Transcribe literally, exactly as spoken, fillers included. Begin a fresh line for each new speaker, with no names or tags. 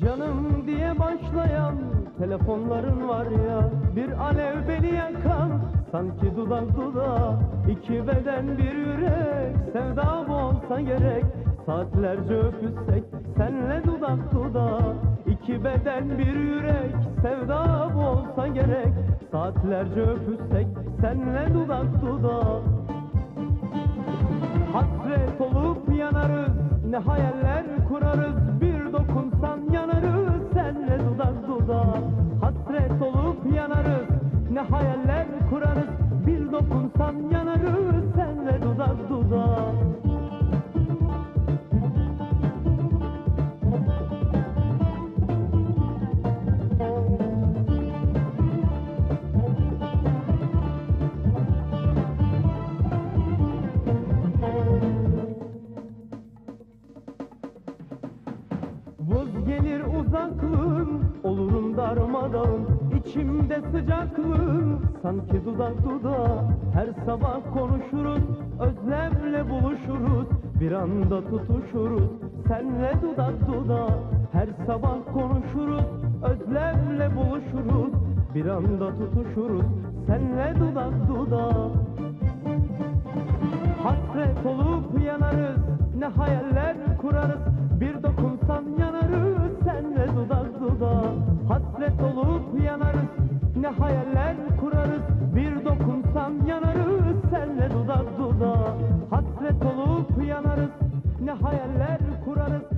Canım diye başlayan telefonların var ya, bir alev beni yakan, sanki dudak dudağa. İki beden bir yürek, sevda bu olsa gerek. Saatlerce öpüşsek senle dudak dudağa. İki beden bir yürek, sevda bu olsa gerek. Saatlerce öpüşsek senle dudak dudağa. Hasret olup yanarız, ne hayaller kurarız. Bir dokunsan yanarız, senle dudak dudağa. Hasret olup yanarız, ne hayaller kurarız. Bir dokunsan yanarız, senle dudak dudağa. Vız gelir uzaklığın, olurum darmadağın. İçimde sıcaklığın, sanki dudak dudağa. Her sabah konuşuruz, özlemle buluşuruz. Bir anda tutuşuruz, senle dudak dudağa. Her sabah konuşuruz, özlemle buluşuruz. Bir anda tutuşuruz, senle dudak dudağa. Hasret olup yanarız, ne hayaller kurarız. Bir dokunsan yanarız, senle dudak dudağa. Hasret olup yanarız, ne hayaller kurarız. Bir dokunsan yanarız, senle dudak dudağa. Hasret olup yanarız, ne hayaller kurarız.